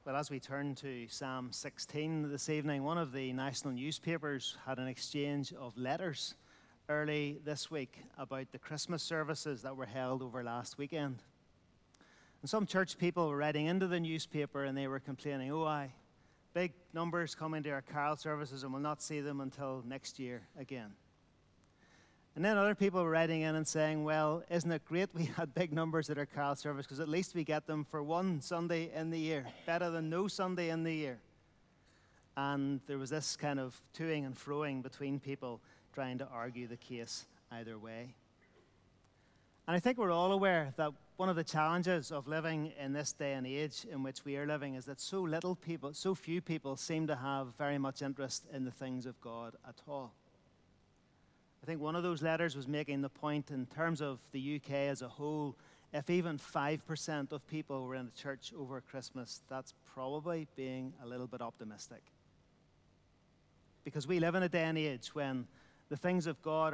Well, as we turn to Psalm 16 this evening, one of the national newspapers had an exchange of letters early this week about the Christmas services that were held over last weekend. And some church people were writing into the newspaper and they were complaining, big numbers coming to our carol services and we'll not see them until next year again. And then other people were writing in and saying, well, isn't it great we had big numbers at our carol service because at least we get them for one Sunday in the year, better than no Sunday in the year. And there was this kind of toing and froing between people trying to argue the case either way. And I think we're all aware that one of the challenges of living in this day and age in which we are living is that so few people seem to have very much interest in the things of God at all. I think one of those letters was making the point in terms of the UK as a whole, if even 5% of people were in the church over Christmas, that's probably being a little bit optimistic. Because we live in a day and age when the things of God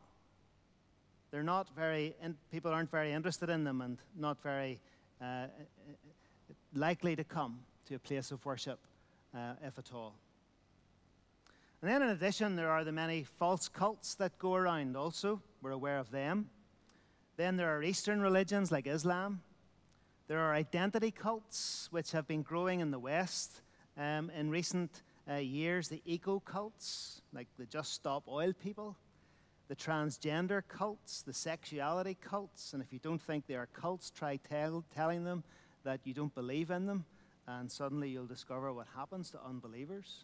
people aren't very interested in them and not very likely to come to a place of worship, if at all. And then in addition, there are the many false cults that go around also. We're aware of them. Then there are Eastern religions like Islam. There are identity cults which have been growing in the West in recent years. The eco-cults, like the Just Stop Oil people. The transgender cults, the sexuality cults. And if you don't think they are cults, try telling them that you don't believe in them. And suddenly you'll discover what happens to unbelievers.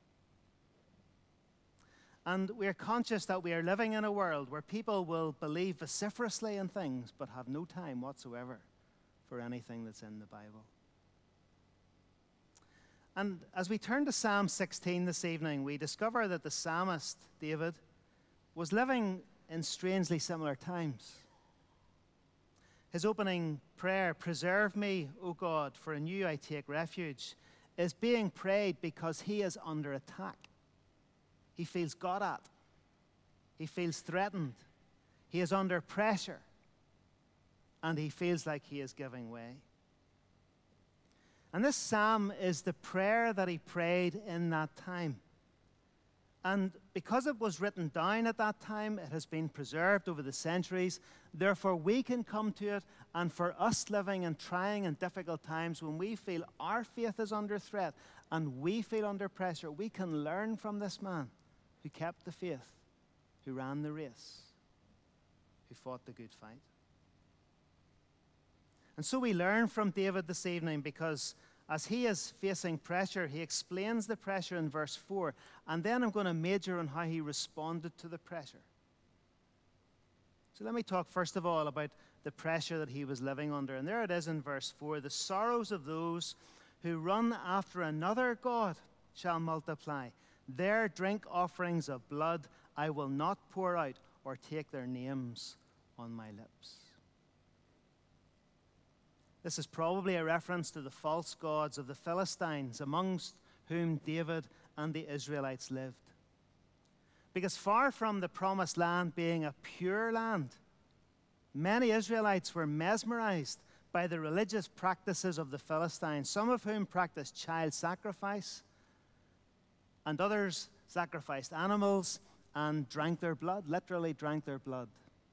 And we are conscious that we are living in a world where people will believe vociferously in things but have no time whatsoever for anything that's in the Bible. And as we turn to Psalm 16 this evening, we discover that the psalmist, David, was living in strangely similar times. His opening prayer, "Preserve me, O God, for in you I take refuge," is being prayed because he is under attack. He feels got at. He feels threatened. He is under pressure. And he feels like he is giving way. And this psalm is the prayer that he prayed in that time. And because it was written down at that time, it has been preserved over the centuries. Therefore, we can come to it. And for us living in trying and difficult times, when we feel our faith is under threat and we feel under pressure, we can learn from this man who kept the faith, who ran the race, who fought the good fight. And so we learn from David this evening because as he is facing pressure, he explains the pressure in verse 4. And then I'm going to major on how he responded to the pressure. So let me talk first of all about the pressure that he was living under. And there it is in verse 4. "The sorrows of those who run after another god shall multiply. Their drink offerings of blood I will not pour out or take their names on my lips." This is probably a reference to the false gods of the Philistines, amongst whom David and the Israelites lived. Because far from the promised land being a pure land, many Israelites were mesmerized by the religious practices of the Philistines, some of whom practiced child sacrifice, and others sacrificed animals and drank their blood, literally drank their blood.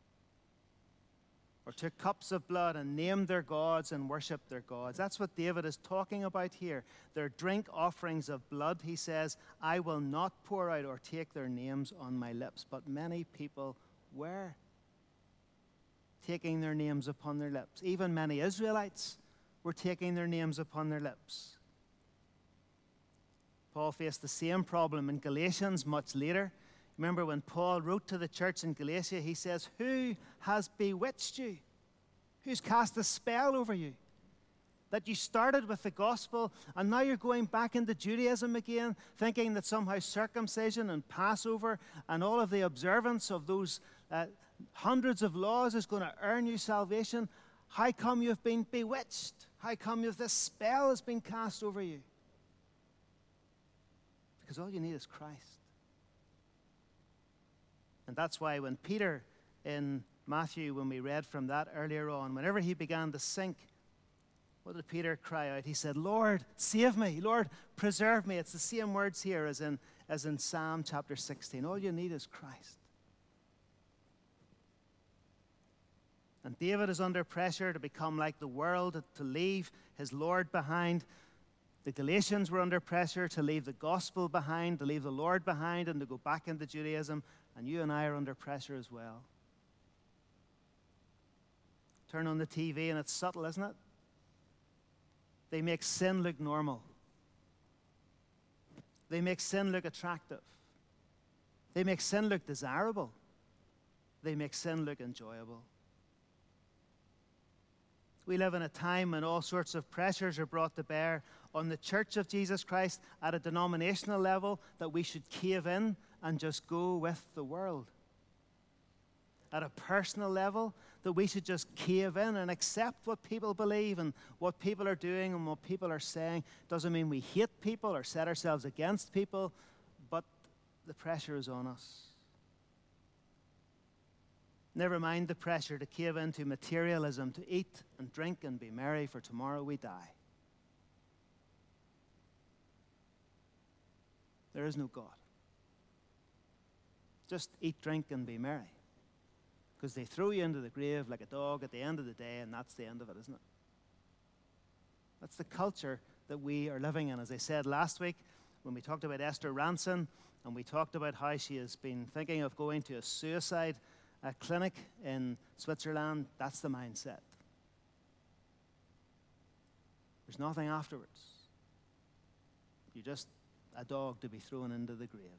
Or took cups of blood and named their gods and worshipped their gods. That's what David is talking about here. Their drink offerings of blood, he says, I will not pour out or take their names on my lips. But many people were taking their names upon their lips. Even many Israelites were taking their names upon their lips. Paul faced the same problem in Galatians much later. Remember when Paul wrote to the church in Galatia, he says, "Who has bewitched you? Who's cast a spell over you? That you started with the gospel and now you're going back into Judaism again, thinking that somehow circumcision and Passover and all of the observance of those hundreds of laws is going to earn you salvation. How come you've been bewitched? How come this spell has been cast over you?" Because all you need is Christ. And that's why when Peter in Matthew, when we read from that earlier on, whenever he began to sink, What did Peter cry out? He said, Lord, save me. Lord, preserve me. It's the same words here as in Psalm chapter 16. All you need is Christ. And David is under pressure to become like the world, to leave his Lord behind. The Galatians were under pressure to leave the gospel behind, to leave the Lord behind, and to go back into Judaism. And you and I are under pressure as well. Turn on the TV and it's subtle, isn't it? They make sin look normal. They make sin look attractive. They make sin look desirable. They make sin look enjoyable. We live in a time when all sorts of pressures are brought to bear on the Church of Jesus Christ at a denominational level that we should cave in and just go with the world. At a personal level, that we should just cave in and accept what people believe and what people are doing and what people are saying. Doesn't mean we hate people or set ourselves against people, but the pressure is on us. Never mind the pressure to cave into materialism, to eat and drink and be merry, for tomorrow we die. There is no God. Just eat, drink, and be merry. Because they throw you into the grave like a dog at the end of the day, and that's the end of it, isn't it? That's the culture that we are living in. As I said last week, when we talked about Esther Ranson, and we talked about how she has been thinking of going to a suicide clinic in Switzerland, that's the mindset. There's nothing afterwards. You're just a dog to be thrown into the grave.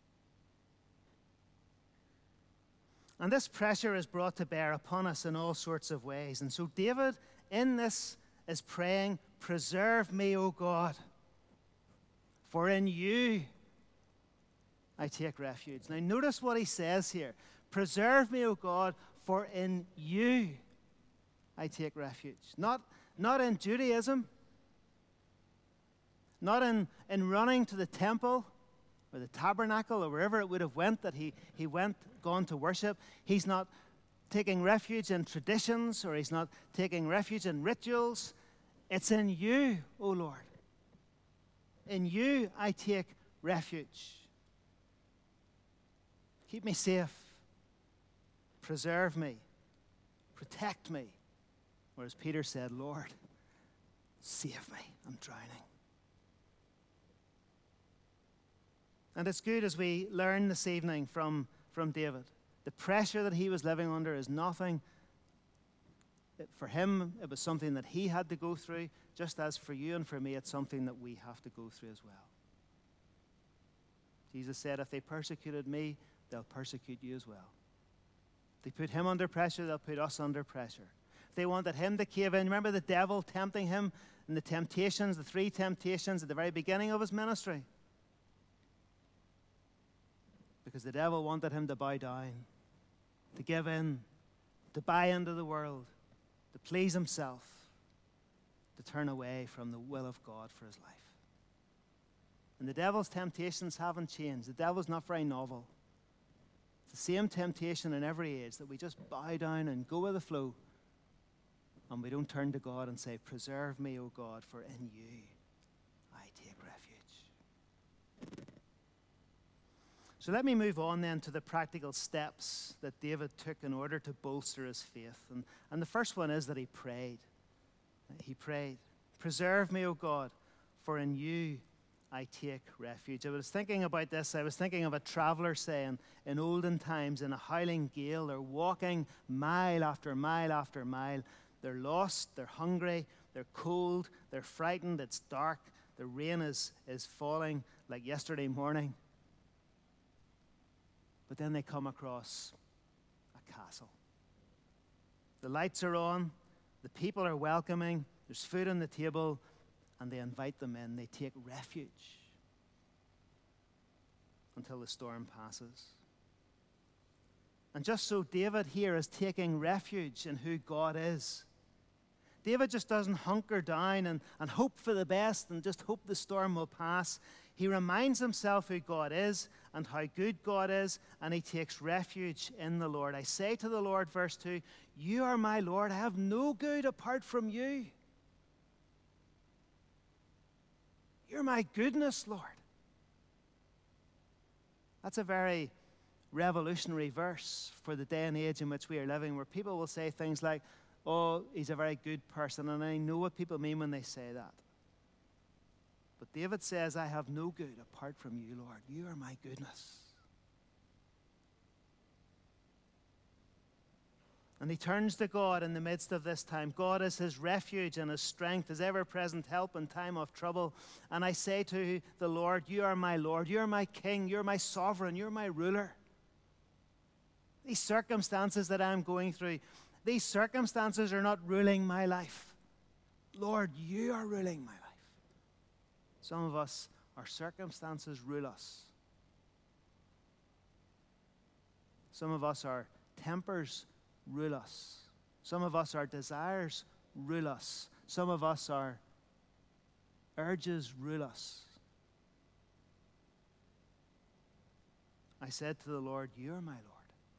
And this pressure is brought to bear upon us in all sorts of ways. And so David, in this, is praying, preserve me, O God, for in you I take refuge. Now notice what he says here. Preserve me, O God, for in you I take refuge. Not in Judaism, not in running to the temple or the tabernacle or wherever it would have went that he gone to worship. He's not taking refuge in traditions, or he's not taking refuge in rituals. It's in you, O Lord. In you I take refuge. Keep me safe. Preserve me. Protect me. Or as Peter said, Lord, save me. I'm drowning. And it's good as we learn this evening from David. The pressure that he was living under is nothing. For him, it was something that he had to go through, just as for you and for me, it's something that we have to go through as well. Jesus said, if they persecuted me, they'll persecute you as well. If they put him under pressure, they'll put us under pressure. If they wanted him to cave in, remember the devil tempting him in the temptations, the 3 temptations at the very beginning of his ministry? Because the devil wanted him to bow down, to give in, to buy into the world, to please himself, to turn away from the will of God for his life. And the devil's temptations haven't changed. The devil's not very novel. It's the same temptation in every age, that we just bow down and go with the flow, and we don't turn to God and say, preserve me, O God, for in you I take refuge. So let me move on then to the practical steps that David took in order to bolster his faith. And the first one is that he prayed. He prayed, preserve me, O God, for in you I take refuge. I was thinking about this. I was thinking of a traveler saying, in olden times, in a howling gale, they're walking mile after mile after mile. They're lost, they're hungry, they're cold, they're frightened, it's dark, the rain is falling like yesterday morning. But then they come across a castle. The lights are on, the people are welcoming, there's food on the table, and they invite them in. They take refuge until the storm passes. And just so David here is taking refuge in who God is. David just doesn't hunker down and hope for the best and just hope the storm will pass. He reminds himself who God is and how good God is, and he takes refuge in the Lord. I say to the Lord, verse 2, you are my Lord. I have no good apart from you. You're my goodness, Lord. That's a very revolutionary verse for the day and age in which we are living, where people will say things like, oh, he's a very good person, and I know what people mean when they say that. But David says, I have no good apart from you, Lord. You are my goodness. And he turns to God in the midst of this time. God is his refuge and his strength, his ever-present help in time of trouble. And I say to the Lord, you are my Lord, you are my King, you're my sovereign, you're my ruler. These circumstances that I'm going through, these circumstances are not ruling my life. Lord, you are ruling my life. Some of us, our circumstances rule us. Some of us, our tempers rule us. Some of us, our desires rule us. Some of us, our urges rule us. I said to the Lord, you are my Lord.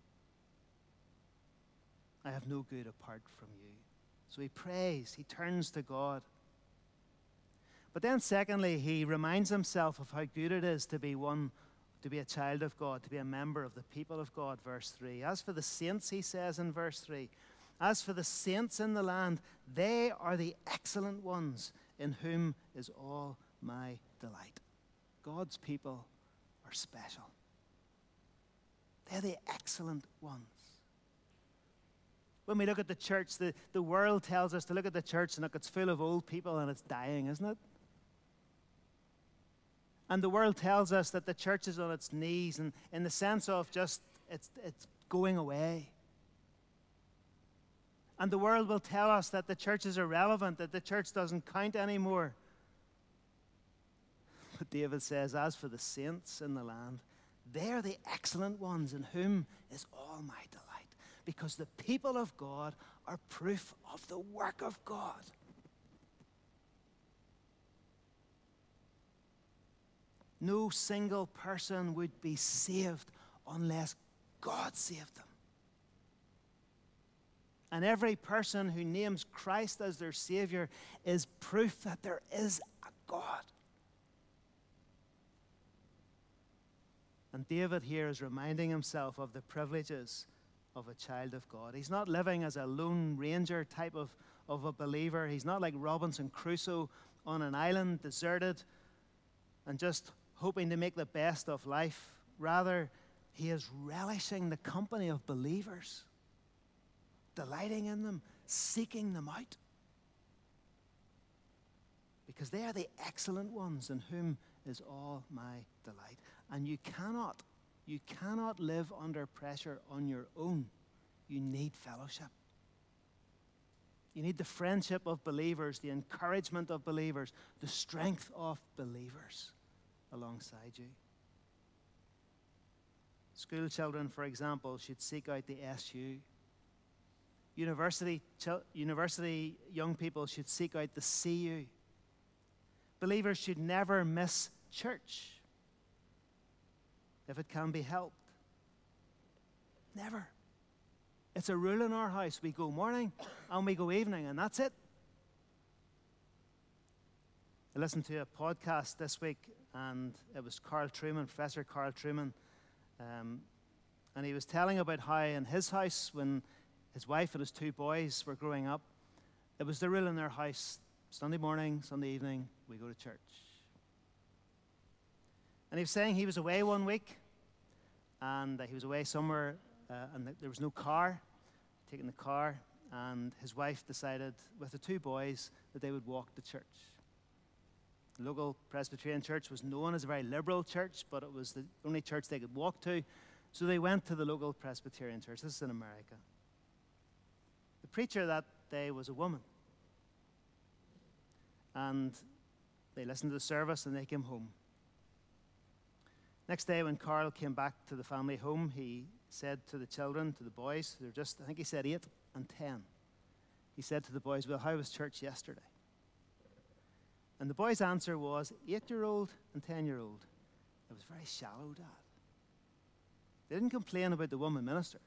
I have no good apart from you. So he prays, he turns to God. But then secondly, he reminds himself of how good it is to be a child of God, to be a member of the people of God, verse 3. As for the saints, he says in verse 3, as for the saints in the land, they are the excellent ones in whom is all my delight. God's people are special. They're the excellent ones. When we look at the church, the world tells us to look at the church and look, it's full of old people and it's dying, isn't it? And the world tells us that the church is on its knees, and in the sense of just it's going away. And the world will tell us that the church is irrelevant, that the church doesn't count anymore. But David says, as for the saints in the land, they are the excellent ones in whom is all my delight. Because the people of God are proof of the work of God. No single person would be saved unless God saved them. And every person who names Christ as their Savior is proof that there is a God. And David here is reminding himself of the privileges of a child of God. He's not living as a lone ranger type of a believer. He's not like Robinson Crusoe on an island, deserted, and just hoping to make the best of life. Rather, he is relishing the company of believers, delighting in them, seeking them out. Because they are the excellent ones in whom is all my delight. And you cannot live under pressure on your own. You need fellowship. You need the friendship of believers, the encouragement of believers, the strength of believers alongside you. School children, for example, should seek out the SU. University young people should seek out the CU. Believers should never miss church if it can be helped. Never. It's a rule in our house. We go morning and we go evening, and that's it. I listened to a podcast this week, and it was Professor Carl Trueman, and he was telling about how in his house, when his wife and his two boys were growing up, it was the rule in their house, Sunday morning, Sunday evening, we go to church. And he was saying he was away one week, and he was away somewhere, and there was no car, taking the car, and his wife decided with the two boys that they would walk to church. The local Presbyterian church was known as a very liberal church, but it was the only church they could walk to, so they went to the local Presbyterian church. This is in America. The preacher that day was a woman, and they listened to the service and they came home. Next day, when Carl came back to the family home, he said to the children, to the boys, they're just, I think he said 8 and 10. He said to the boys, well, how was church yesterday? And the boys' answer was, 8-year-old and 10-year-old. It was very shallow, Dad. They didn't complain about the woman minister.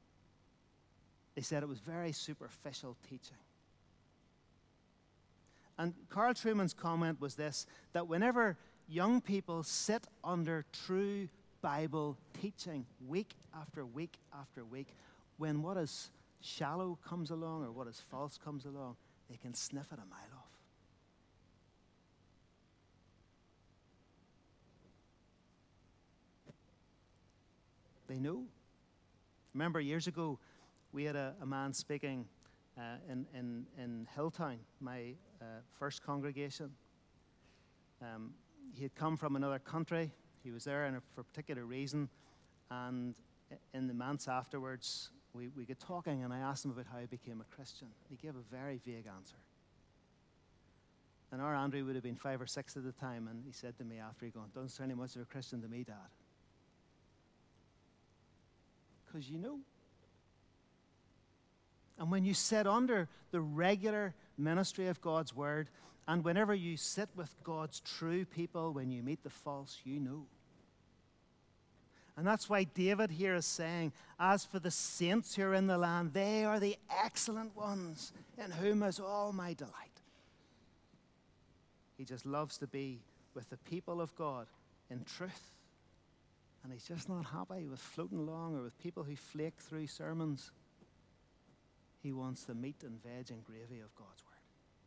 They said it was very superficial teaching. And Carl Trueman's comment was this, that whenever young people sit under true Bible teaching week after week after week, when what is shallow comes along or what is false comes along, they can sniff it a mile off. They know. Remember, years ago, we had a man speaking in Hilltown, my first congregation. He had come from another country. He was there for a particular reason. And in the months afterwards, we got talking, and I asked him about how he became a Christian. He gave a very vague answer. And our Andrew would have been 5 or 6 at the time, and he said to me after he gone, "Doesn't sound much of a Christian to me, Dad." Because you know. And when you sit under the regular ministry of God's word, and whenever you sit with God's true people, when you meet the false, you know. And that's why David here is saying, as for the saints who are in the land, they are the excellent ones, in whom is all my delight. He just loves to be with the people of God in truth. And he's just not happy with floating along or with people who flake through sermons. He wants the meat and veg and gravy of God's word.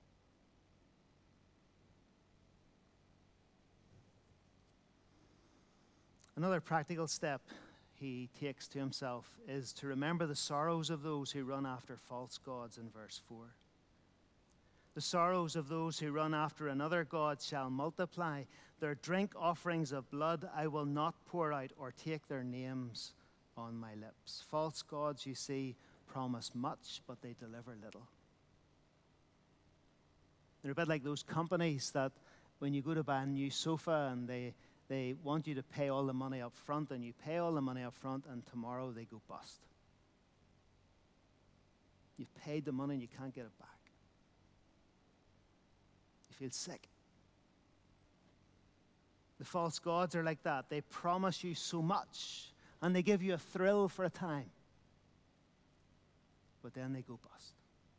Another practical step he takes to himself is to remember the sorrows of those who run after false gods in verse 4. The sorrows of those who run after another god shall multiply. Their drink offerings of blood I will not pour out, or take their names on my lips. False gods, you see, promise much, but they deliver little. They're a bit like those companies that when you go to buy a new sofa and they want you to pay all the money up front, and you pay all the money up front, and tomorrow they go bust. You've paid the money and you can't get it back. You feel sick. The false gods are like that. They promise you so much, and they give you a thrill for a time, but then they go bust.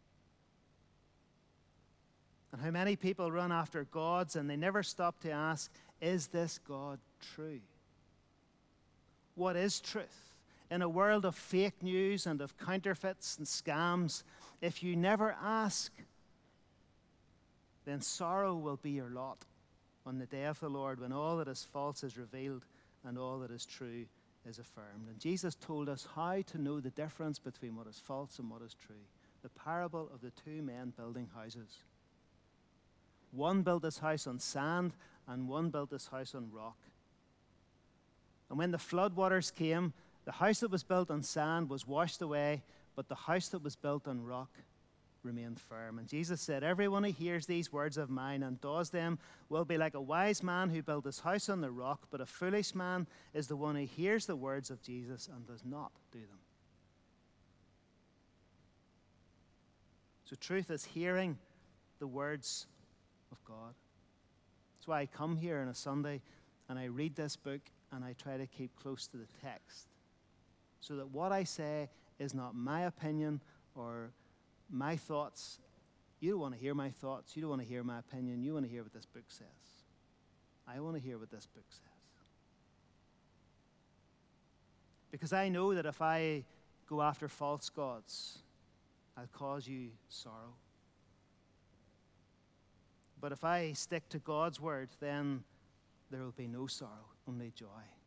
And how many people run after gods and they never stop to ask, is this God true? What is truth? In a world of fake news and of counterfeits and scams, if you never ask, then sorrow will be your lot on the day of the Lord, when all that is false is revealed and all that is true is affirmed. And Jesus told us how to know the difference between what is false and what is true. The parable of the 2 men building houses. One built his house on sand, and one built his house on rock. And when the floodwaters came, the house that was built on sand was washed away, but the house that was built on rock remained firm. And Jesus said, everyone who hears these words of mine and does them will be like a wise man who built his house on the rock, but a foolish man is the one who hears the words of Jesus and does not do them. So truth is hearing the words of God. That's why I come here on a Sunday and I read this book and I try to keep close to the text, so that what I say is not my opinion or my thoughts. You don't want to hear my thoughts. You don't want to hear my opinion. You want to hear what this book says. I want to hear what this book says. Because I know that if I go after false gods, I'll cause you sorrow. But if I stick to God's word, then there will be no sorrow, only joy.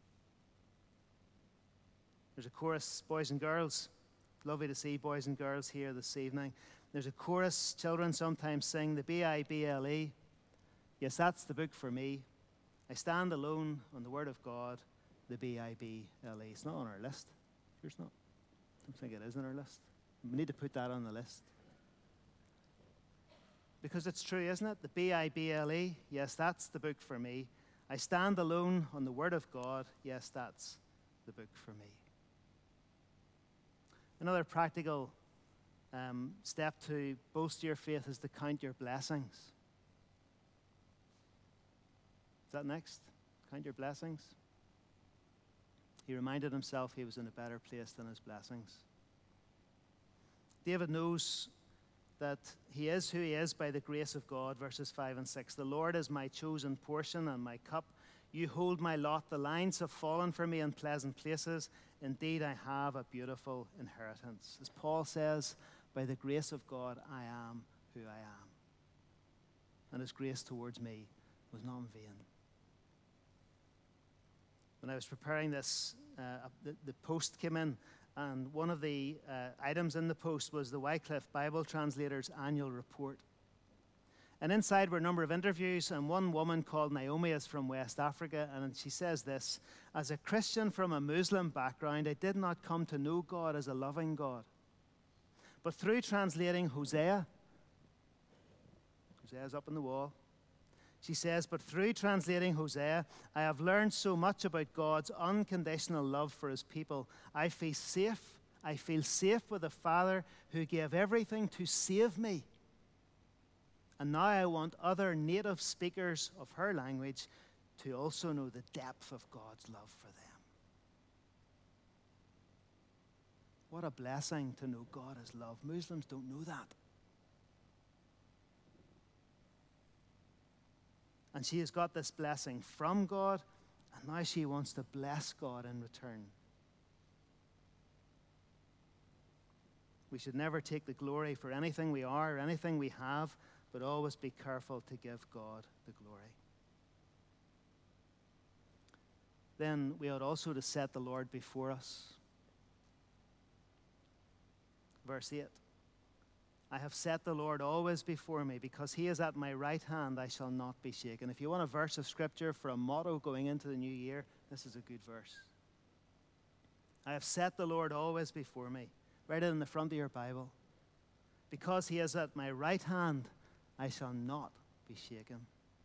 There's a chorus, boys and girls. Lovely to see boys and girls here this evening. There's a chorus children sometimes sing, the Bible. Yes, that's the book for me. I stand alone on the word of God, the Bible. It's not on our list. Sure it's not. I don't think it is on our list. We need to put that on the list. Because it's true, isn't it? The Bible. Yes, that's the book for me. I stand alone on the word of God. Yes, that's the book for me. Another practical step to bolster your faith is to count your blessings. Is that next? Count your blessings. He reminded himself he was in a better place than his blessings. David knows that he is who he is by the grace of God, verses 5 and 6. The Lord is my chosen portion and my cup. You hold my lot. The lines have fallen for me in pleasant places. Indeed, I have a beautiful inheritance. As Paul says, by the grace of God, I am who I am. And his grace towards me was not in vain. When I was preparing this, the post came in, and one of the items in the post was the Wycliffe Bible Translator's annual report. And inside were a number of interviews, and one woman called Naomi is from West Africa, and she says this: as a Christian from a Muslim background, I did not come to know God as a loving God. But through translating Hosea's up on the wall, she says, but through translating Hosea, I have learned so much about God's unconditional love for his people. I feel safe. I feel safe with a Father who gave everything to save me. And now I want other native speakers of her language to also know the depth of God's love for them. What a blessing to know God as love. Muslims don't know that. And she has got this blessing from God, and now she wants to bless God in return. We should never take the glory for anything we are or anything we have, but always be careful to give God the glory. Then we ought also to set the Lord before us. Verse 8. I have set the Lord always before me, because he is at my right hand, I shall not be shaken. If you want a verse of scripture for a motto going into the new year, this is a good verse. I have set the Lord always before me. Write it in the front of your Bible. Because he is at my right hand, I shall not be shaken.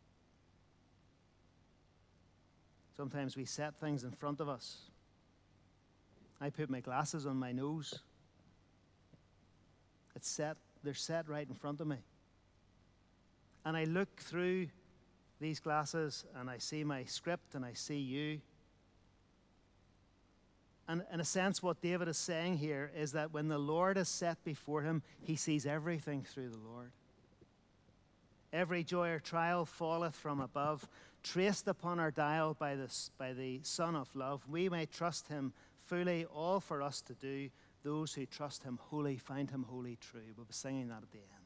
Sometimes we set things in front of us. I put my glasses on my nose. It's set. They're set right in front of me. And I look through these glasses and I see my script and I see you. And in a sense, what David is saying here is that when the Lord is set before him, he sees everything through the Lord. Every joy or trial falleth from above, traced upon our dial by the Son of love. We may trust him fully, all for us to do. Those who trust him wholly find him wholly true. We'll be singing that at the end.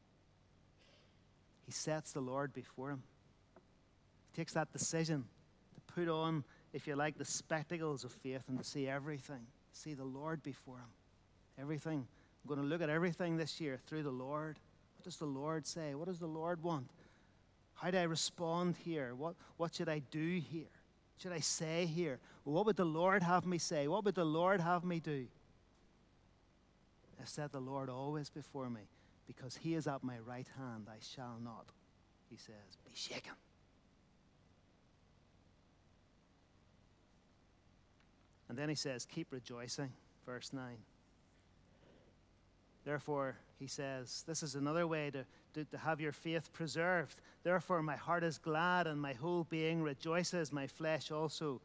He sets the Lord before him. He takes that decision to put on, if you like, the spectacles of faith and to see everything. See the Lord before him. Everything. I'm going to look at everything this year through the Lord. What does the Lord say? What does the Lord want? How do I respond here? What should I do here? What should I say here? Well, what would the Lord have me say? What would the Lord have me do? I've set the Lord always before me, because he is at my right hand. I shall not, he says, be shaken. And then he says, keep rejoicing, verse 9. Therefore, he says, this is another way to have your faith preserved. Therefore, my heart is glad and my whole being rejoices. My flesh also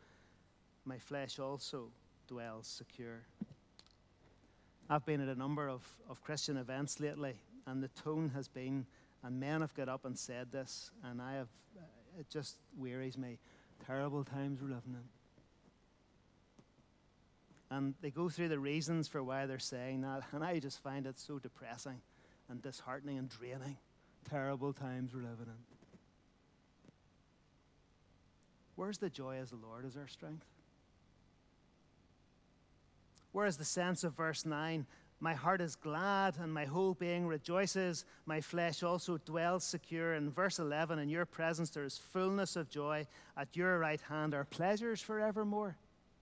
dwells secure. I've been at a number of Christian events lately, and the tone has been, and men have got up and said this, and it just wearies me. Terrible times we're living in. And they go through the reasons for why they're saying that, and I just find it so depressing and disheartening and draining. Terrible times we're living in. Where's the joy as the Lord is our strength? Whereas the sense of verse 9, my heart is glad and my whole being rejoices, my flesh also dwells secure. In verse 11, in your presence there is fullness of joy. At your right hand are pleasures forevermore.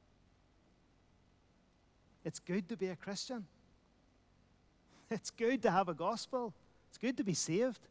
It's good to be a Christian. It's good to have a gospel. It's good to be saved.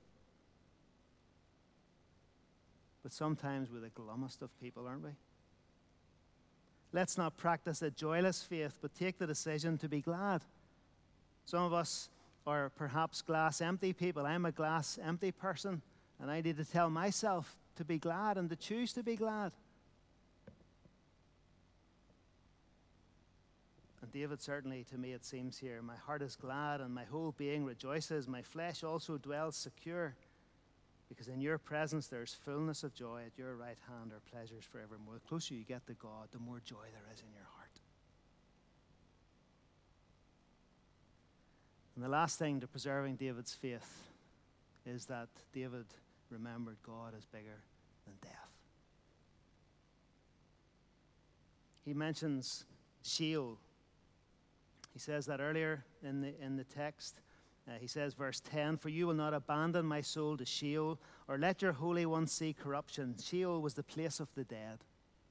But sometimes we're the glummest of people, aren't we? Let's not practice a joyless faith, but take the decision to be glad. Some of us are perhaps glass empty people. I'm a glass empty person, and I need to tell myself to be glad and to choose to be glad. And David, certainly to me it seems here, my heart is glad and my whole being rejoices. My flesh also dwells secure, because in your presence there is fullness of joy. At your right hand are pleasures forevermore. The closer you get to God, the more joy there is in your heart. And the last thing to preserving David's faith is that David remembered God is bigger than death. He mentions Sheol. He says that earlier in the text. He says, verse 10, "For you will not abandon my soul to Sheol, or let your Holy One see corruption." Sheol was the place of the dead.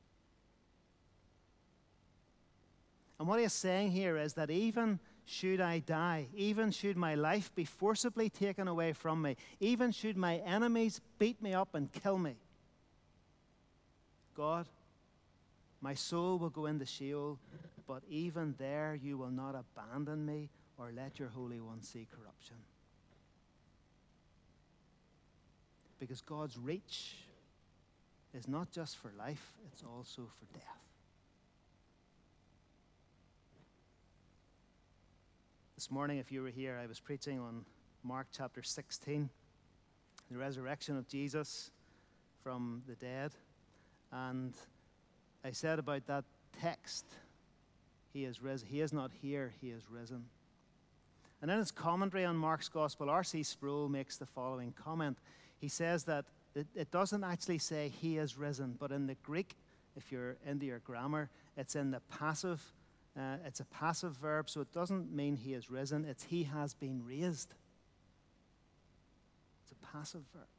And what he is saying here is that even should I die, even should my life be forcibly taken away from me, even should my enemies beat me up and kill me, God, my soul will go into Sheol, but even there you will not abandon me or let your Holy One see corruption. Because God's reach is not just for life, it's also for death. This morning, if you were here, I was preaching on Mark chapter 16, the resurrection of Jesus from the dead. And I said about that text, he is not here, he is risen. And in his commentary on Mark's Gospel, R.C. Sproul makes the following comment. He says that it doesn't actually say he is risen, but in the Greek, if you're into your grammar, it's in the passive. It's a passive verb, so it doesn't mean he is risen. It's he has been raised. It's a passive verb.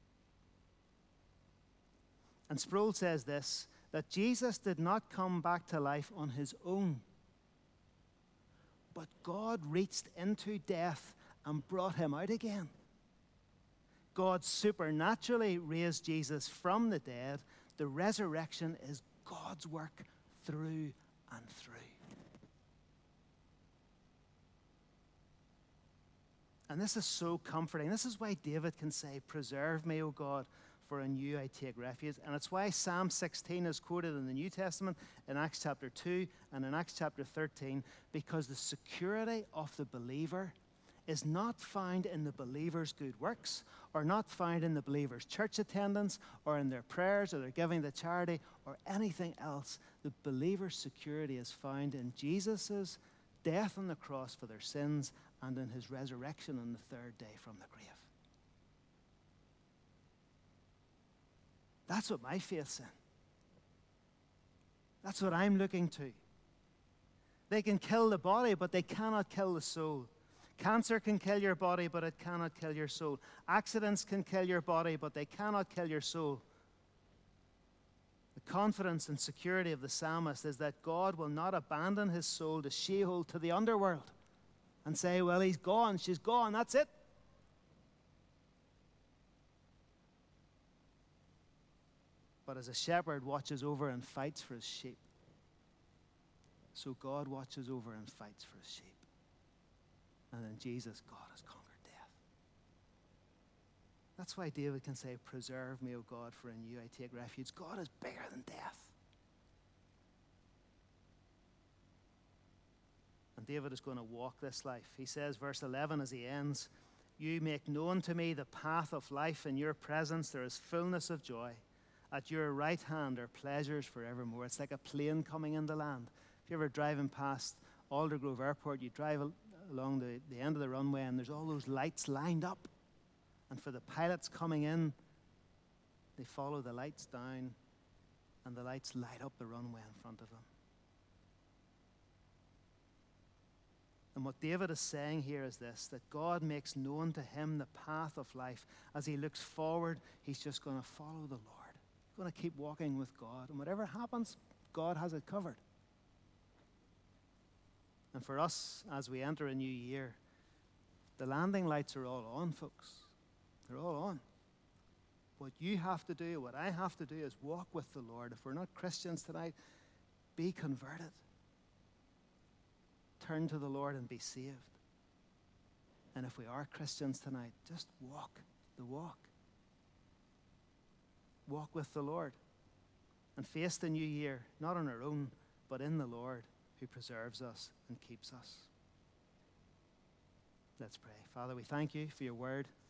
And Sproul says this, that Jesus did not come back to life on his own, but God reached into death and brought him out again. God supernaturally raised Jesus from the dead. The resurrection is God's work through and through. And this is so comforting. This is why David can say, "Preserve me, O God, for in you I take refuge." And it's why Psalm 16 is quoted in the New Testament, in Acts chapter 2 and in Acts chapter 13, because the security of the believer is not found in the believer's good works, or not found in the believer's church attendance, or in their prayers, or their giving to charity, or anything else. The believer's security is found in Jesus' death on the cross for their sins and in his resurrection on the third day from the grave. That's what my faith's in. That's what I'm looking to. They can kill the body, but they cannot kill the soul. Cancer can kill your body, but it cannot kill your soul. Accidents can kill your body, but they cannot kill your soul. The confidence and security of the psalmist is that God will not abandon his soul to Sheol, to the underworld, and say, "Well, he's gone, she's gone, that's it." But as a shepherd watches over and fights for his sheep, so God watches over and fights for his sheep. And in Jesus, God has conquered death. That's why David can say, "Preserve me, O God, for in you I take refuge." God is bigger than death. And David is going to walk this life. He says, verse 11 as he ends, "You make known to me the path of life. In your presence there is fullness of joy. At your right hand are pleasures forevermore." It's like a plane coming into land. If you're ever driving past Aldergrove Airport, you drive along the end of the runway and there's all those lights lined up. And for the pilots coming in, they follow the lights down and the lights light up the runway in front of them. And what David is saying here is this, that God makes known to him the path of life. As he looks forward, he's just going to follow the Lord. He's going to keep walking with God. And whatever happens, God has it covered. And for us, as we enter a new year, the landing lights are all on, folks. They're all on. What you have to do, what I have to do, is walk with the Lord. If we're not Christians tonight, be converted. Turn to the Lord and be saved. And if we are Christians tonight, just walk the walk. Walk with the Lord and face the new year, not on our own, but in the Lord, who preserves us and keeps us. Let's pray. Father, we thank you for your word.